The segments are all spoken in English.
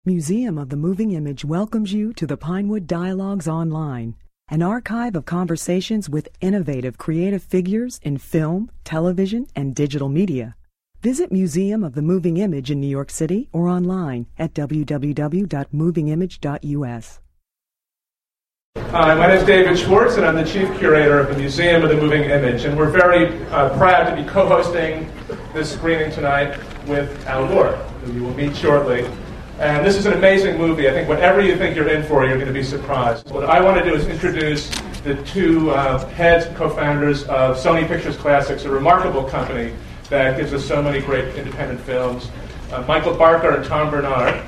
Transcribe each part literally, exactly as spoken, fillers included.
Museum of the Moving Image welcomes you to the Pinewood Dialogues Online, an archive of conversations with innovative creative figures in film, television, and digital media. Visit Museum of the Moving Image in New York City or online at w w w dot moving image dot u s. Hi, my name is David Schwartz, and I'm the Chief Curator of the Museum of the Moving Image, and we're very uh, proud to be co-hosting this screening tonight with Al Gore, who you will meet shortly. And this is an amazing movie. I think whatever you think you're in for, you're going to be surprised. What I want to do is introduce the two uh, heads and co-founders of Sony Pictures Classics, a remarkable company that gives us so many great independent films, uh, Michael Barker and Tom Bernard.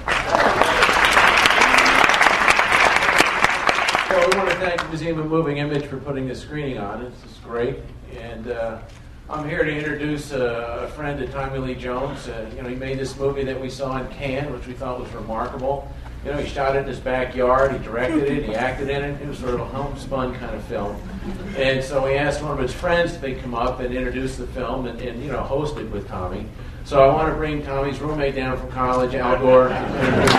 Well, we want to thank the Museum of Moving Image for putting this screening on. This is great. And uh, I'm here to introduce a, a friend of Tommy Lee Jones. Uh, you know, he made this movie that we saw in Cannes, which we thought was remarkable. You know, he shot it in his backyard, he directed it, he acted in it. It was sort of a homespun kind of film. And so he asked one of his friends if they'd come up and introduce the film and, and, you know, host it with Tommy. So I want to bring Tommy's roommate down from college, Al Gore. Thank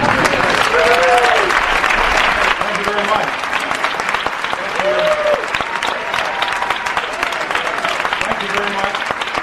you very much. Thank you very much.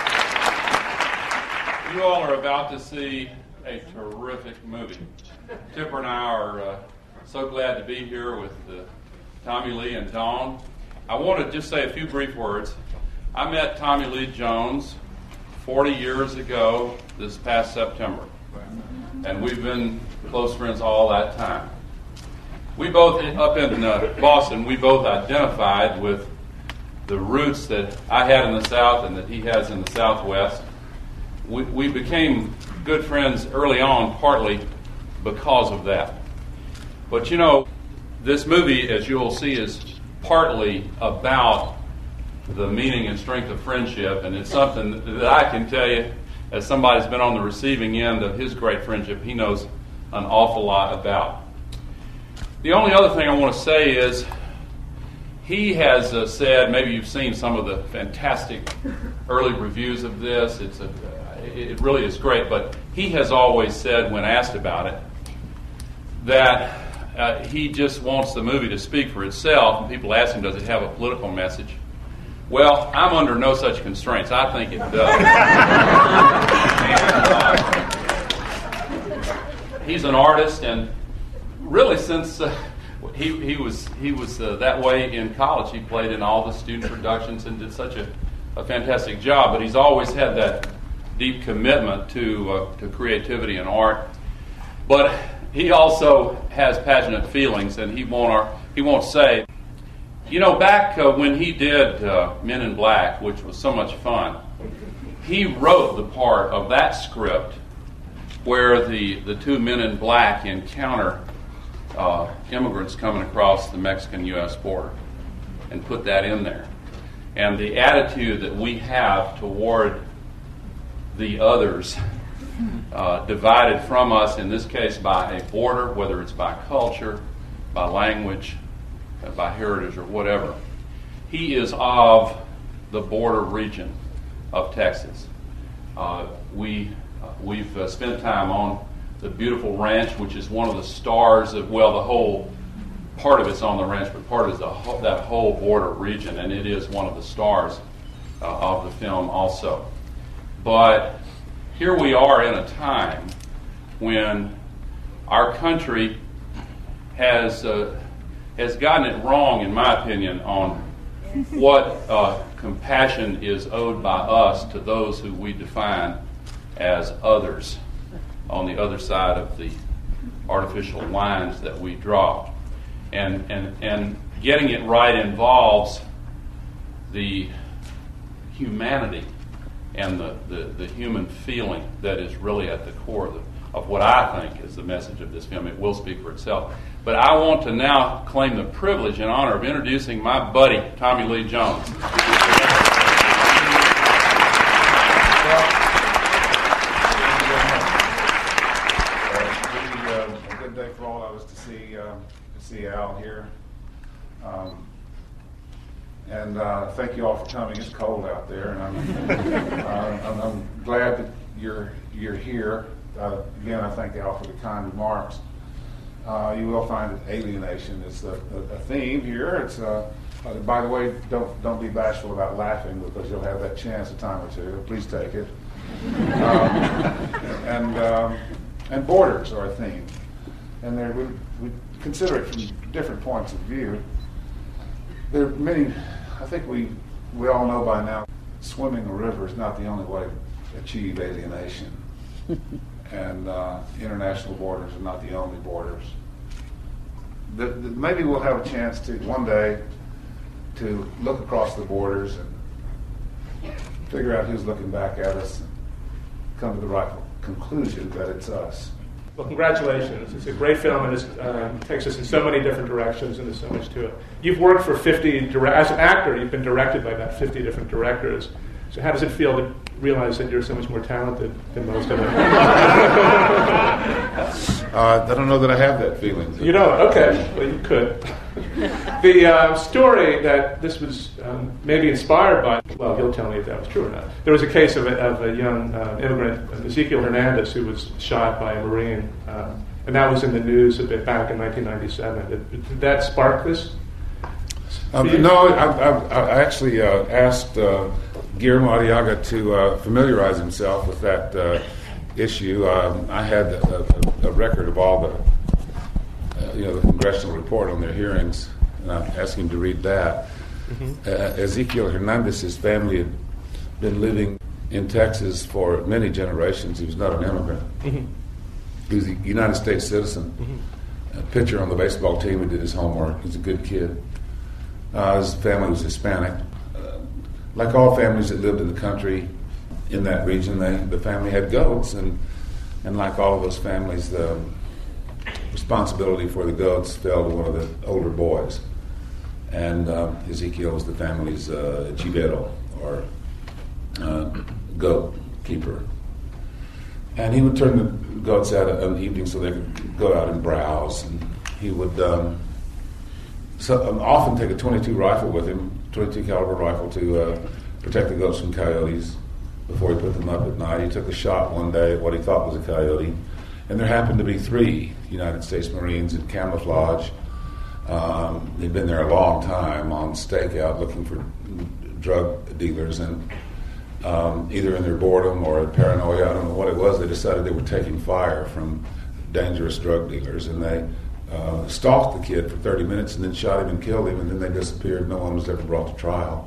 You all are about to see a terrific movie. Tipper and I are uh, so glad to be here with uh, Tommy Lee and Dawn. I want to just say a few brief words. I met Tommy Lee Jones forty years ago this past September, and we've been close friends all that time. We both, up in uh, Boston, we both identified with the roots that I had in the South and that he has in the Southwest. We, we became good friends early on, partly because of that. But you know, this movie, as you'll see, is partly about the meaning and strength of friendship, and it's something that I can tell you, as somebody who's been on the receiving end of his great friendship, he knows an awful lot about. The only other thing I want to say is, he has uh, said, maybe you've seen some of the fantastic early reviews of this, it's a, it really is great, but he has always said, when asked about it, that uh, he just wants the movie to speak for itself, and people ask him, does it have a political message? Well, I'm under no such constraints. I think it does. And, uh, he's an artist, and really since uh, he, he was, he was uh, that way in college, he played in all the student productions and did such a, a fantastic job, but he's always had that deep commitment to uh, to creativity and art. But he also has passionate feelings, and he won't he won't say. You know, back uh, when he did uh, Men in Black, which was so much fun, he wrote the part of that script where the the two men in black encounter uh, immigrants coming across the Mexican-U S border, and put that in there. And the attitude that we have toward the others, uh, divided from us, in this case by a border, whether it's by culture, by language, uh, by heritage, or whatever. He is of the border region of Texas. Uh, we, uh, we've uh, spent time on the beautiful ranch, which is one of the stars of, well, the whole, part of it's on the ranch, but part of the whole, that whole border region, and it is one of the stars uh, of the film also. But here we are in a time when our country has uh, has gotten it wrong, in my opinion, on what uh, compassion is owed by us to those who we define as others on the other side of the artificial lines that we draw. And, and, and getting it right involves the humanity and the, the, the human feeling that is really at the core of, the, of what I think is the message of this film. It will speak for itself. But I want to now claim the privilege and honor of introducing my buddy, Tommy Lee Jones. A good day for all of us to see, uh, to see Al here. Um, And uh, thank you all for coming. It's cold out there, and I'm, uh, I'm, I'm glad that you're you're here. Uh, again, I thank Al for the kind remarks. uh, you will find that alienation is a, a, a theme here. It's uh, uh, by the way, don't don't be bashful about laughing because you'll have that chance a time or two. Please take it. Um, and um, and borders are a theme, and there we, we consider it from different points of view. There are many. I think we we all know by now, swimming a river is not the only way to achieve alienation, and uh, international borders are not the only borders. The, the, maybe we'll have a chance to one day to look across the borders and figure out who's looking back at us and come to the right conclusion that it's us. Well, congratulations. It's a great film, and it um, takes us in so many different directions, and there's so much to it. You've worked for fifty, dire- as an actor, you've been directed by about fifty different directors. So how does it feel to realize that you're so much more talented than most of them? uh, I don't know that I have that feeling. You don't? Okay. Well, you could. The uh, story that this was um, maybe inspired by, well, he'll tell me if that was true or not. There was a case of a, of a young uh, immigrant, Ezekiel Hernandez, who was shot by a Marine, uh, and that was in the news a bit back in nineteen ninety-seven. Did, did that spark this? Um, no, I, I, I actually uh, asked uh, Guillermo Arriaga to uh, familiarize himself with that uh, issue. Um, I had a, a, a record of all the, uh, you know, the congressional report on their hearings, and I asked him to read that. Mm-hmm. Uh, Ezekiel Hernandez's family had been living in Texas for many generations. He was not an immigrant. Mm-hmm. He was a United States citizen, mm-hmm. a pitcher on the baseball team who did his homework. He was a good kid. Uh, his family was Hispanic. Uh, like all families that lived in the country in that region, they, the family had goats, and and like all of those families, the responsibility for the goats fell to one of the older boys. And uh, Ezekiel was the family's uh, chivero, or uh, goat keeper. And he would turn the goats out in the evening so they could go out and browse, and he would... Um, So um, often take a twenty-two rifle with him, twenty-two caliber rifle, to uh, protect the goats from coyotes before he put them up at night. He took a shot one day at what he thought was a coyote, and there happened to be three United States Marines in camouflage. Um, they'd been there a long time on stakeout looking for drug dealers, and um, either in their boredom or paranoia, I don't know what it was, they decided they were taking fire from dangerous drug dealers, and they Uh, stalked the kid for thirty minutes and then shot him and killed him, and then they disappeared. No one was ever brought to trial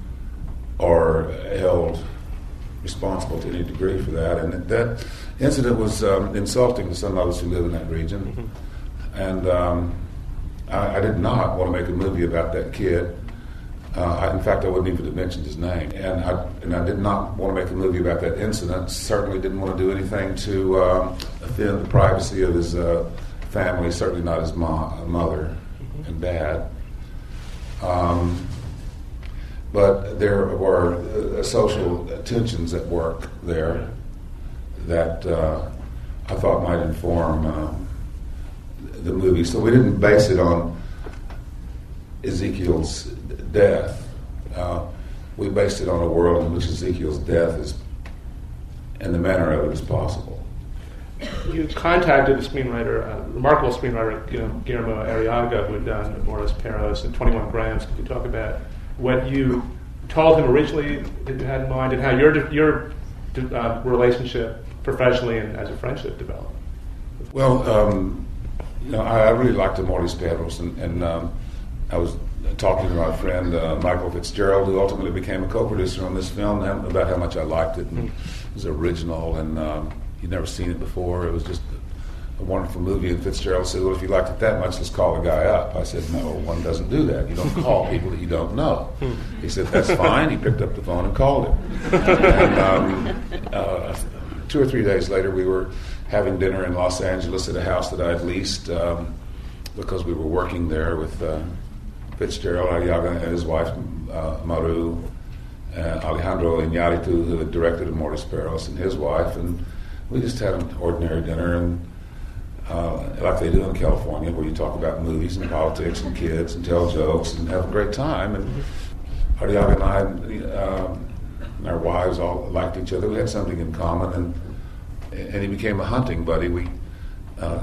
or held responsible to any degree for that. And that incident was um, insulting to some of us who live in that region. Mm-hmm. And um, I, I did not want to make a movie about that kid. Uh, I, in fact, I wouldn't even have mentioned his name. And I, and I did not want to make a movie about that incident. Certainly didn't want to do anything to um, offend the privacy of his uh, family, certainly not his mom, mother mm-hmm. and dad. Um, but there were uh, social tensions at work there that uh, I thought might inform um, the movie. So we didn't base it on Ezekiel's death. Uh, we based it on a world in which Ezekiel's death is, and the manner of it is possible. You contacted the screenwriter, uh, remarkable screenwriter, you know, Guillermo Arriaga, who had done Amores Perros and twenty-one grams. Could you talk about what you told him originally that you had in mind, and how your your uh, relationship professionally and as a friendship developed? Well, um, you know, I, I really liked Amores Perros, and, and um, I was talking to my friend uh, Michael Fitzgerald, who ultimately became a co-producer on this film, about how much I liked it, and it was original, and um, he'd never seen it before. It was just a, a wonderful movie. And Fitzgerald said, well, if you liked it that much, let's call the guy up. I said, no, one doesn't do that. You don't call people that you don't know. He said, that's fine. He picked up the phone and called him. And um, uh, two or three days later, we were having dinner in Los Angeles at a house that I'd leased um, because we were working there with uh, Fitzgerald Arriaga and his wife, uh, Maru, uh, Alejandro Iñárritu, who had directed Amores Perros, and his wife, and we just had an ordinary dinner, and uh, like they do in California, where you talk about movies and politics and kids and tell jokes and have a great time. And Arriaga and I, um, and our wives all liked each other. We had something in common, and and he became a hunting buddy. We uh,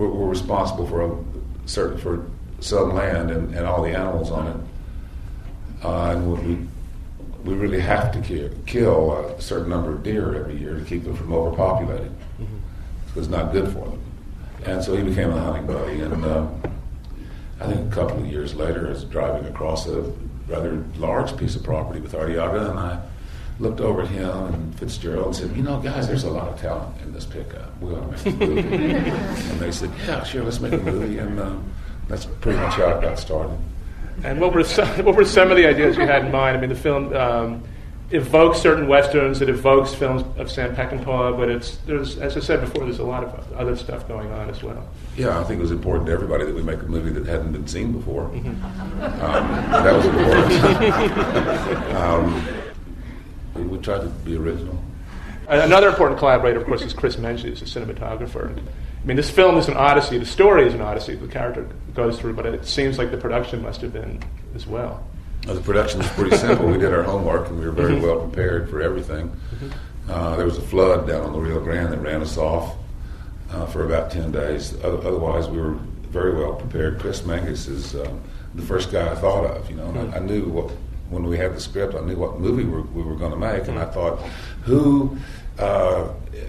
we're, we're responsible for a certain for some land and, and all the animals on it, uh, and we we really have to kill, kill a certain number of deer every year to keep them from overpopulating. Mm-hmm. It's not good for them. And so he became a hunting buddy, and uh, I think a couple of years later, I was driving across a rather large piece of property with Arriaga, and I looked over at him and Fitzgerald and said, you know, guys, there's a lot of talent in this pickup. We ought to make a movie. And they said, yeah, sure, let's make a movie. And uh, that's pretty much how it got started. And what were some, what were some of the ideas you had in mind? I mean, the film um, evokes certain westerns. It evokes films of Sam Peckinpah, but it's there's, as I said before, there's a lot of other stuff going on as well. Yeah, I think it was important to everybody that we make a movie that hadn't been seen before. Mm-hmm. Um, that was important. um, we, we tried to be original. Another important collaborator, of course, is Chris Menzies, the cinematographer. I mean, this film is an odyssey. The story is an odyssey the character goes through, but it seems like the production must have been as well. Well, the production was pretty simple. We did our homework, and we were very mm-hmm. well prepared for everything. Mm-hmm. Uh, there was a flood down on the Rio Grande that ran us off uh, for about ten days. Otherwise, we were very well prepared. Chris Menzies is um, the first guy I thought of. You know, mm-hmm. I, I knew what when we had the script, I knew what movie we were, we were going to make, and I thought, who, uh,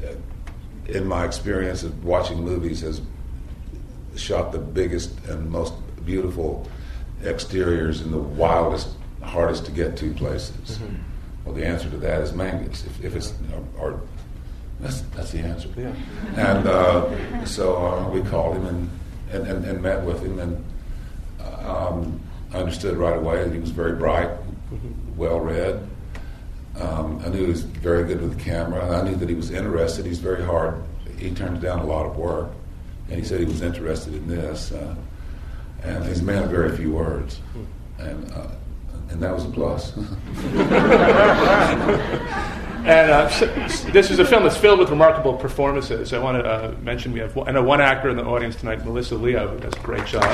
in my experience of watching movies, has shot the biggest and most beautiful exteriors in the wildest, hardest to get to places? Mm-hmm. Well, the answer to that is Mangus. If, if it's, or, or that's that's the answer. Yeah. And uh, so uh, we called him and, and, and, and met with him, and um, I understood right away that he was very bright, mm-hmm. well read. Um, I knew he was very good with the camera. I knew that he was interested. He's very hard. He turned down a lot of work, and he said he was interested in this. Uh, and he's a man of very few words, and uh, and that was a plus. And uh, so, this is a film that's filled with remarkable performances. I want to uh, mention we have I know one actor in the audience tonight, Melissa Leo, who does a great job.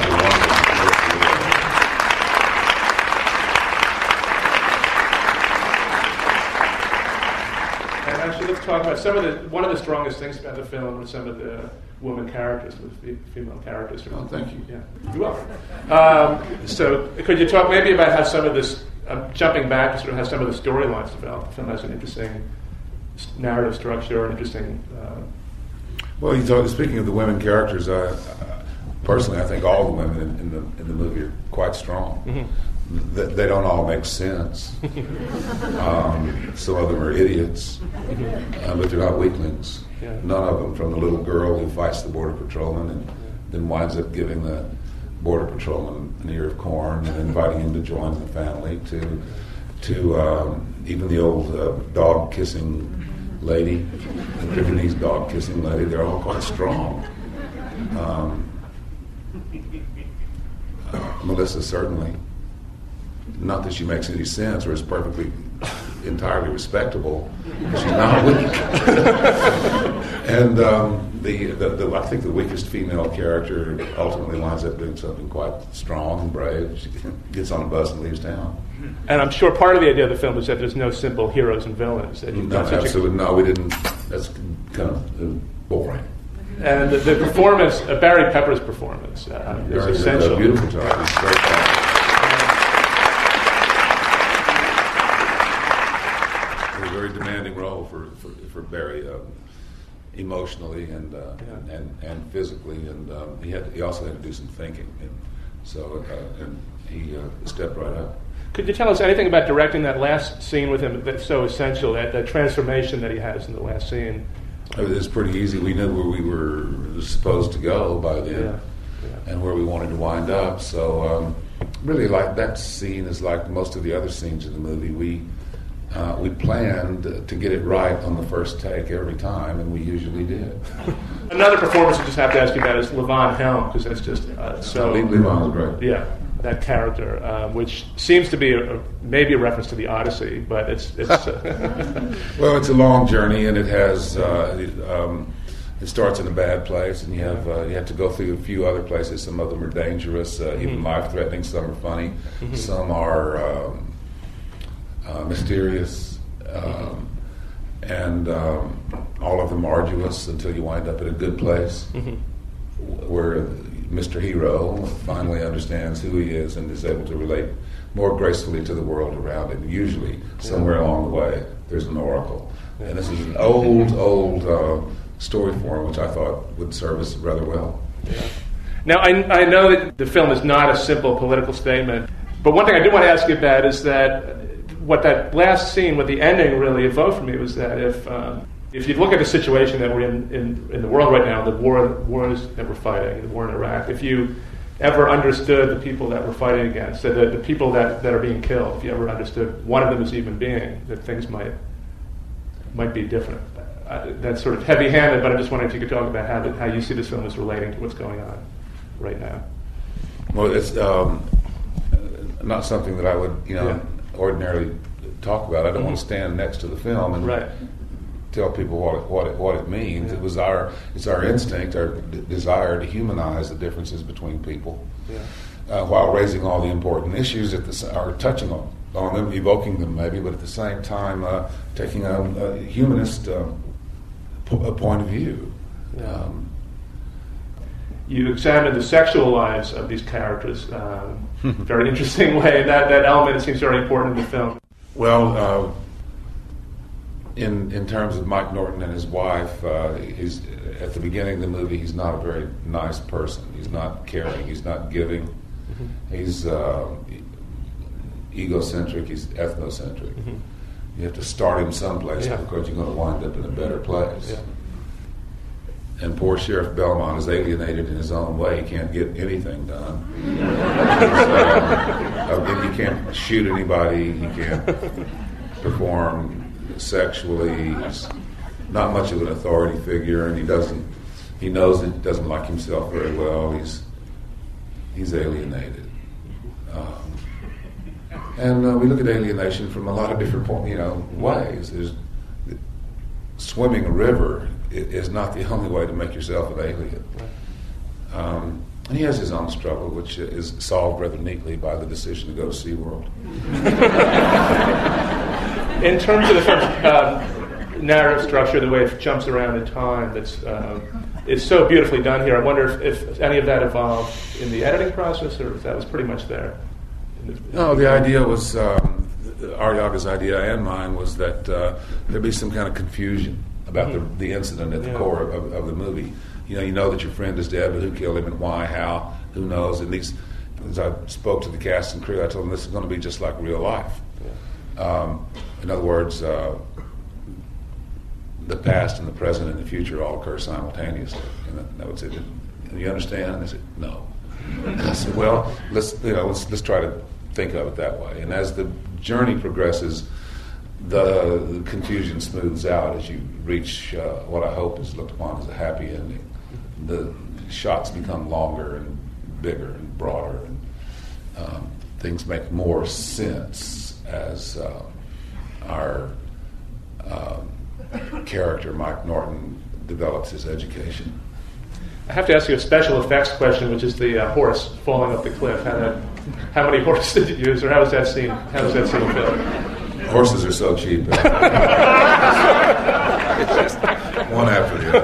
Let's talk about some of the one of the strongest things about the film were some of the women characters, the female characters. Oh, thank you. Yeah, you're welcome. Um, so, could you talk maybe about how some of this, um, jumping back to sort of how some of the storylines develop? The film has an interesting narrative structure, an interesting. Uh, well, you talk, speaking of the women characters, I, I, personally, I think all the women in, in the in the movie are quite strong. Mm-hmm. They, they don't all make sense. um, some of them are idiots, uh, but they're not weaklings. Yeah. None of them, from the little girl who fights the border patrolman and then winds up giving the border patrolman an ear of corn and inviting him to join the family, to to um, even the old uh, dog kissing lady, the Vietnamese dog kissing lady. They're all quite strong. Um, uh, Melissa certainly. Not that she makes any sense or is perfectly, entirely respectable. She's not weak. And um, the, the, the I think the weakest female character ultimately winds up doing something quite strong and brave. She gets on a bus and leaves town. And I'm sure part of the idea of the film is that there's no simple heroes and villains. That no, absolutely. A... No, we didn't. That's kind of boring. And the, the performance, uh, Barry Pepper's performance, uh, is Barry's essential. A beautiful job. He's very fast. Demanding role for, for, for Barry, um, emotionally and, uh, yeah. and and physically, and um, he had he also had to do some thinking, and so uh, and he uh, stepped right up. Could you tell us anything about directing that last scene with him that's so essential, that, that transformation that he has in the last scene? It was pretty easy. We knew where we were supposed to go by then, yeah. Yeah. and where we wanted to wind up. So um, really, like that scene is like most of the other scenes in the movie. We Uh, we planned to get it right on the first take every time, and we usually did. Another performance I just have to ask you about is Levon Helm, because that's just uh, so... Levon was great. Yeah, that character, uh, which seems to be a, a, maybe a reference to the Odyssey, but it's... it's uh, well, it's a long journey, and it has... Uh, it, um, it starts in a bad place, and you have uh, you have to go through a few other places. Some of them are dangerous, uh, mm-hmm. even life-threatening. Some are funny. Mm-hmm. Some are... Um, Uh, mysterious, um, and um, all of them arduous until you wind up in a good place. Mm-hmm. where Mister Hero finally understands who he is and is able to relate more gracefully to the world around him. Usually, somewhere along the way, there's an oracle. And this is an old, old uh, story form, which I thought would serve us rather well. Yeah. Now, I, I know that the film is not a simple political statement, but one thing I do want to ask you about is that what that last scene, what the ending really evoked for me was that if um, if you look at the situation that we're in, in in the world right now, the war wars that we're fighting, the war in Iraq, if you ever understood the people that we're fighting against, the, the people that, that are being killed, if you ever understood one of them as a human being, that things might might be different. Uh, that's sort of heavy-handed, but I'm just wondering if you could talk about how the, how you see this film as relating to what's going on right now. Well, it's um, not something that I would, you know, yeah. ordinarily talk about. I don't mm-hmm. want to stand next to the film and right. tell people what it, what it, what it means. Yeah. It was our it's our instinct, our d- desire to humanize the differences between people, yeah. uh, while raising all the important issues at the or touching on, on them, evoking them maybe, but at the same time uh, taking a, a humanist uh, po- a point of view. Yeah. Um, you examined the sexual lives of these characters um, in a very interesting way. That that element it seems very important in the film. Well, uh, in in terms of Mike Norton and his wife, uh, he's at the beginning of the movie. He's not a very nice person. He's not caring. He's not giving. Mm-hmm. He's uh, egocentric. He's ethnocentric. Mm-hmm. You have to start him someplace yeah. because you're going to wind up in a better place. Yeah. And poor Sheriff Belmont is alienated in his own way. He can't get anything done. so, uh, he can't shoot anybody. He can't perform sexually. He's not much of an authority figure, and he doesn't. He knows that he doesn't like himself very well. He's he's alienated, um, and uh, we look at alienation from a lot of different point, you know, ways. There's swimming a river is not the only way to make yourself an alien. Um, and he has his own struggle, which is solved rather neatly by the decision to go to SeaWorld. In terms of the film's um, narrative structure, the way it jumps around in time, that's um, it's so beautifully done here. I wonder if, if any of that evolved in the editing process, or if that was pretty much there. No, the idea was, um, Arriaga's idea and mine was that uh, there'd be some kind of confusion about mm-hmm. the, the incident at the yeah. core of, of the movie. You know, you know that your friend is dead, but who killed him and why, how, who knows? And these, as I spoke to the cast and crew, I told them this is going to be just like real life. Yeah. Um, in other words, uh, the past and the present and the future all occur simultaneously. And I would say, "Do you understand?" And they said, "No." I said, "Well, let's you know let's let's try to think of it that way." And as the journey progresses, the confusion smooths out as you reach uh, what I hope is looked upon as a happy ending. The shots become longer and bigger and broader, and um, things make more sense as uh, our um, character, Mike Norton, develops his education. I have to ask you a special effects question, which is the uh, horse falling off the cliff. How, that, how many horses did you use, or how was that scene? How was that scene filmed? Horses are so cheap. It's just one after the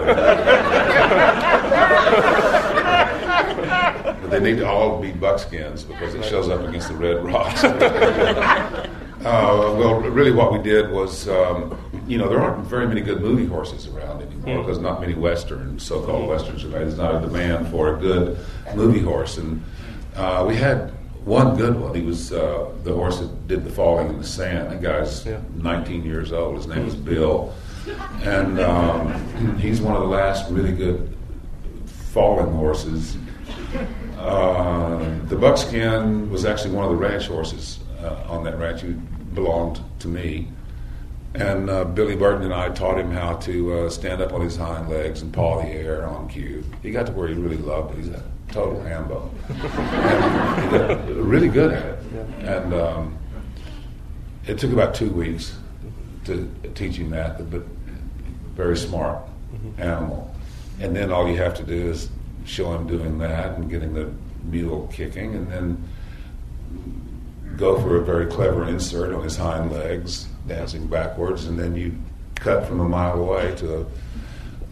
other. But they need to all be buckskins because it shows up against the red rocks. uh, well, really what we did was, um, you know, there aren't very many good movie horses around anymore because not many Western, so-called Westerns are made. There's not a demand for a good movie horse. And uh, we had one good one. He was uh, the horse that did the falling in the sand. The guy's yeah. nineteen years old. His name is Bill. And um, he's one of the last really good falling horses. Uh, the buckskin was actually one of the ranch horses uh, on that ranch. He belonged to me. And uh, Billy Burton and I taught him how to uh, stand up on his hind legs and paw the air on cue. He got to where he really loved it. He's a total hambo. And he got really good at it. Yeah. And um, it took about two weeks to teach him that, but very smart mm-hmm. animal. And then all you have to do is show him doing that and getting the mule kicking, and then go for a very clever insert on his hind legs, dancing backwards, and then you cut from a mile away to a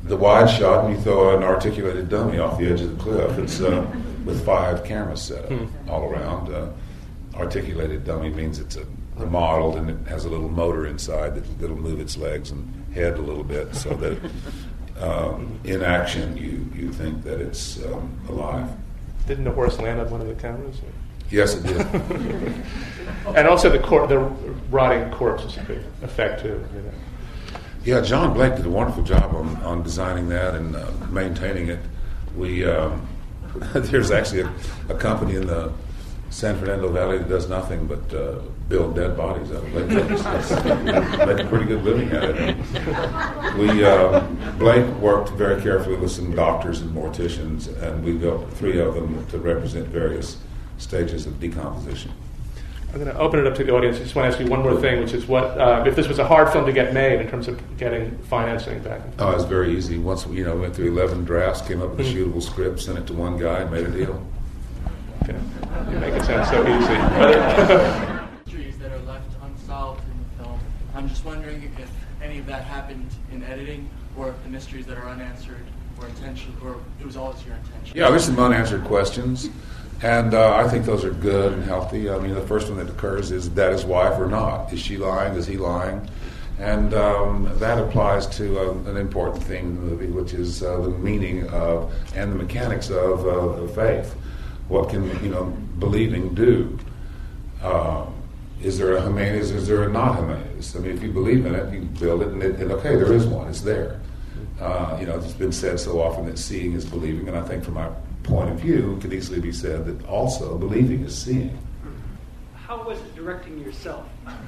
the wide shot, and you throw an articulated dummy off the edge of the cliff. It's uh, with five cameras set up hmm. all around. Uh, articulated dummy means it's a, a model, and it has a little motor inside that, that'll move its legs and head a little bit, so that um, in action you, you think that it's um, alive. Didn't the horse land on one of the cameras? Or? Yes, it did. And also the cor- the rotting corpse is a big effect too. You know. Yeah, John Blake did a wonderful job on, on designing that and uh, maintaining it. We um, there's actually a, a company in the San Fernando Valley that does nothing but uh, build dead bodies out of Blake. Make a pretty good living at it. We uh, Blake worked very carefully with some doctors and morticians, and we built three of them to represent various stages of decomposition. I'm going to open it up to the audience. I just want to ask you one more thing, which is what uh, if this was a hard film to get made in terms of getting financing back? Oh, it was very easy. Once we, you know, went through eleven drafts, came up with a shootable script, sent it to one guy, and made a deal. Okay. You make it sound so easy. Mysteries that are left unsolved in the film. I'm just wondering if any of that happened in editing, or if the mysteries that are unanswered were intentional, or it was always your intention. Yeah, there's some unanswered questions, and uh, I think those are good and healthy. I mean, the first one that occurs is that his wife or not? Is she lying? Is he lying? And um, that applies to uh, an important thing in the movie, which is uh, the meaning of and the mechanics of, uh, of faith. What can, you know, believing do? Uh, is there a humanities? Is there a not humanities? I mean, if you believe in it, you build it, and, it, and okay, there is one. It's there. Uh, you know, it's been said so often that seeing is believing, and I think from my point of view, it could easily be said that also believing is seeing. How was it directing yourself?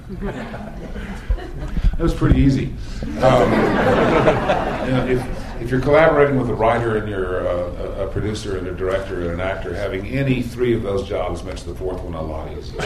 It was pretty easy. Um, you know, if, if you're collaborating with a writer and you're uh, a producer and a director and an actor, having any three of those jobs makes the fourth one a lot easier.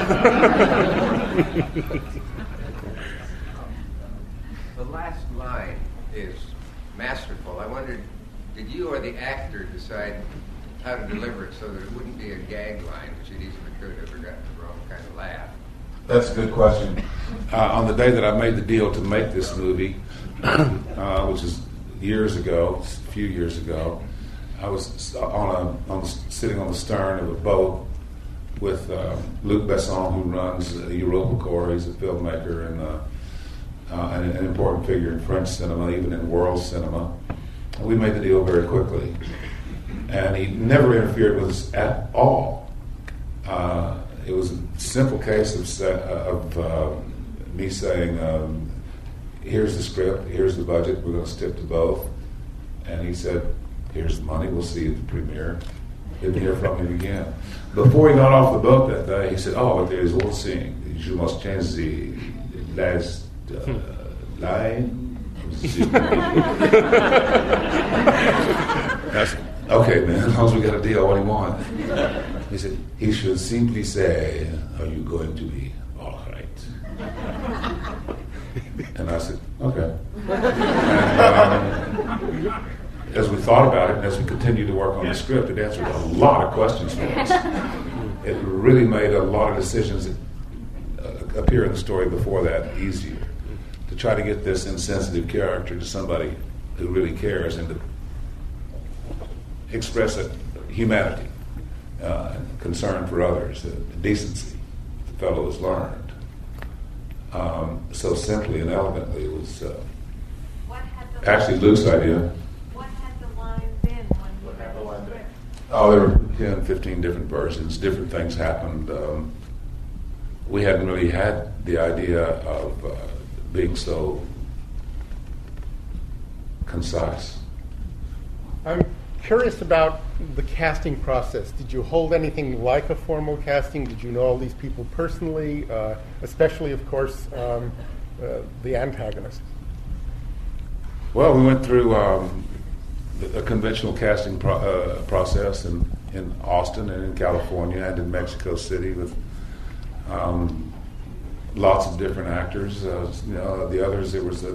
The last line is masterful. I wondered, did you or the actor decide how to deliver it so that it wouldn't be a gag line, which it easily could have gotten the wrong kind of laugh? That's a good question. Uh, on the day that I made the deal to make this movie, uh, which is years ago, a few years ago, I was on a on the, sitting on the stern of a boat with uh, Luc Besson, who runs uh, Europa Corps. He's a filmmaker and, uh, uh, and an important figure in French cinema, even in world cinema. And we made the deal very quickly, and he never interfered with us at all. Uh, It was a simple case of, of uh, me saying, um, here's the script, here's the budget, we're going to stick to both. And he said, here's the money, we'll see you at the premiere. Didn't hear from him again. Before he got off the boat that day, he said, oh, there is one thing. You must change the last uh, line. I said, okay, man, as long as we got a deal, what do you want? He said, he should simply say, are you going to be all right? And I said, okay. And um, as we thought about it, and as we continued to work on the script, it answered a lot of questions for us. It really made a lot of decisions that uh, appear in the story before that easier. To try to get this insensitive character to somebody who really cares and to express a humanity. Uh, concern for others, uh, decency, the fellow has learned. Um, so simply and elegantly, it was uh, what had the actually Luke's idea. What had the line been when you read the script? Oh, there were ten, fifteen different versions. Different things happened. Um, we hadn't really had the idea of uh, being so concise. I'm curious about the casting process. Did you hold anything like a formal casting? Did you know all these people personally, uh, especially, of course, um, uh, the antagonist? Well, we went through um, a conventional casting pro- uh, process in, in Austin and in California and in Mexico City with um, lots of different actors. Uh, you know, the others, there was a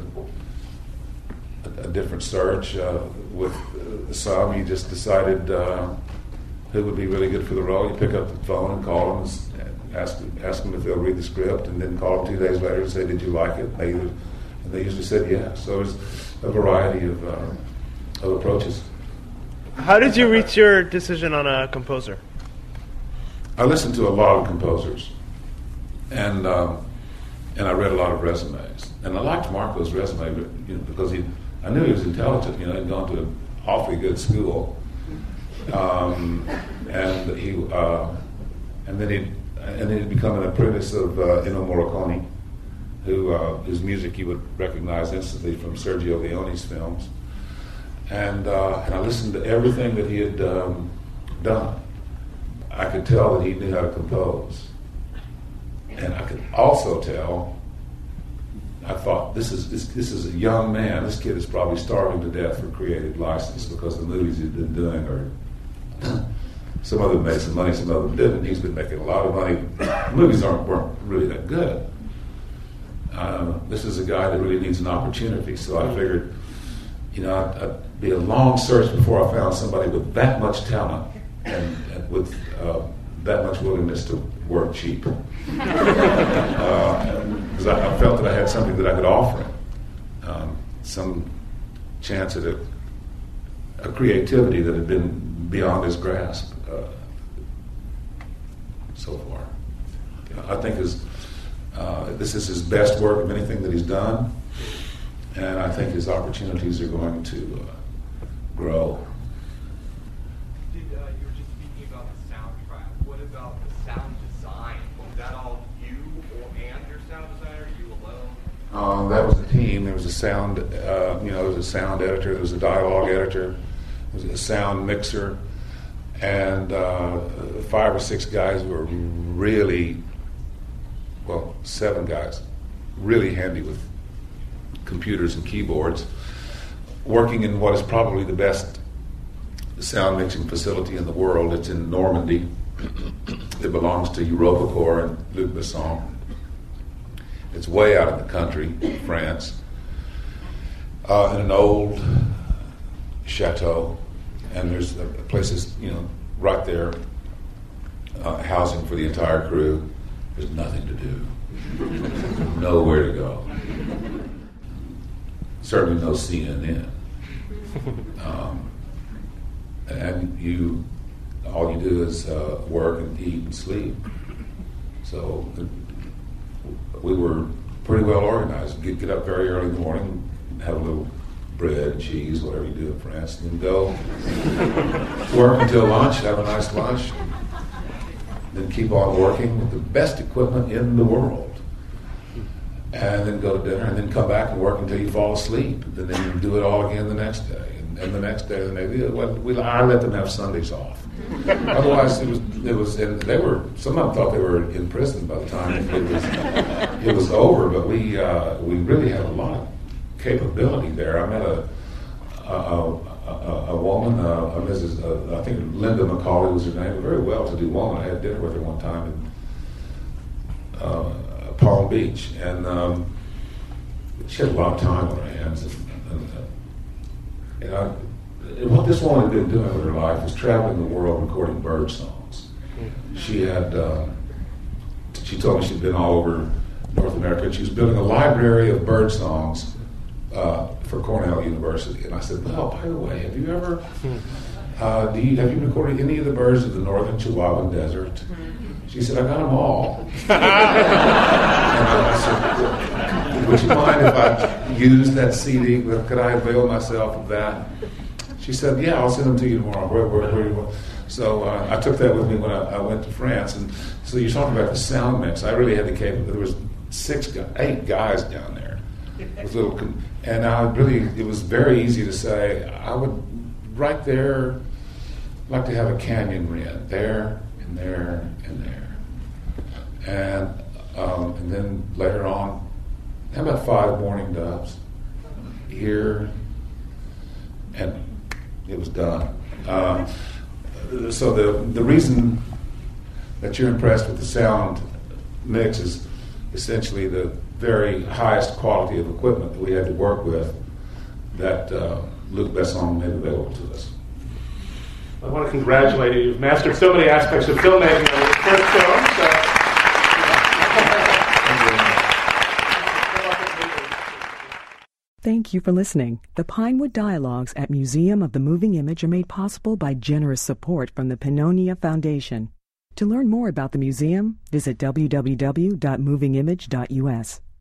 a different search uh, with uh, some. You just decided uh, who would be really good for the role. You pick up the phone and call them, and ask, ask them if they'll read the script, and then call them two days later and say, did you like it? They, and they usually said yes. So there's a variety of uh, of approaches. How did you reach your decision on a composer? I listened to a lot of composers, and um, and I read a lot of resumes. And I liked Marco's resume, you know, because he, I knew he was intelligent. You know, he'd gone to an awfully good school, um, and he, uh, and then he, and then he'd become an apprentice of uh, Ennio Morricone, who uh, whose music you would recognize instantly from Sergio Leone's films. And uh, and I listened to everything that he had um, done. I could tell that he knew how to compose, and I could also tell. I thought, this is this, this is a young man. This kid is probably starving to death for creative license because the movies he's been doing are. Some of them made some money, some of them didn't. He's been making a lot of money. Movies aren't weren't really that good. Uh, this is a guy that really needs an opportunity. So I figured, you know, I'd, I'd be a long search before I found somebody with that much talent and, and with uh, that much willingness to work cheap. Because uh, I, I felt that I had something that I could offer him, um, some chance at a, a creativity that had been beyond his grasp uh, so far. You know, I think his, uh, this is his best work of anything that he's done, and I think his opportunities are going to uh, grow. Did, uh, you were just speaking about the soundtrack. What about the sound design? Was that all you or, and your sound designer, or you alone? Um, that was a team. There was a sound, uh, you know, there was a sound editor, there was a dialogue editor, there was a sound mixer, and uh, five or six guys who were really, well, seven guys, really handy with computers and keyboards, working in what is probably the best sound mixing facility in the world. It's in Normandy. It belongs to EuropaCore and Luc Besson. It's way out in the country, France, uh, in an old chateau, and there's uh, places, you know, right there, uh, housing for the entire crew. There's nothing to do, nowhere to go. Certainly no C N N. Um, and you, all you do is uh, work and eat and sleep. So we were pretty well organized. Get, get up very early in the morning, have a little bread, cheese, whatever you do in France, and then go work until lunch, have a nice lunch, then keep on working with the best equipment in the world. And then go to dinner, and then come back and work until you fall asleep. And then do it all again the next day, and, and the next day, and the next day. Well, we, I let them have Sundays off. Otherwise, it was it was. And they were. Some of them thought they were in prison by the time it was it was over. But we uh, we really had a lot of capability there. I met a a, a, a, a woman, a, a Missus Uh, I think Linda McCauley was her name, a very well-to-do woman. I had dinner with her one time. And, uh, Palm Beach, and um, she had a lot of time on her hands. And, and, uh, and, I, and what this woman had been doing with her life was traveling the world recording bird songs. She had, uh, she told me she'd been all over North America, and she was building a library of bird songs uh, for Cornell University. And I said, well, by the way, have you ever, uh, do you, have you recorded any of the birds of the northern Chihuahuan Desert? She said, I got them all. And I said, would you mind if I used that C D? Could I avail myself of that? She said, yeah, I'll send them to you tomorrow. Where, where, where do you want? So uh, I took that with me when I, I went to France. And so you're talking about the sound mix. I really had the capability. There was six, guys, eight guys down there with little, com- and I really, it was very easy to say, I would right there like to have a canyon wren there and there and there. And um, and then later on, how about five mourning doves here, and it was done. Uh, so the the reason that you're impressed with the sound mix is essentially the very highest quality of equipment that we had to work with that uh, Luc Besson made available to us. I want to congratulate you. You've mastered so many aspects of filmmaking over the first film. So. Thank you for listening. The Pinewood Dialogues at Museum of the Moving Image are made possible by generous support from the Pannonia Foundation. To learn more about the museum, visit w w w dot moving image dot u s.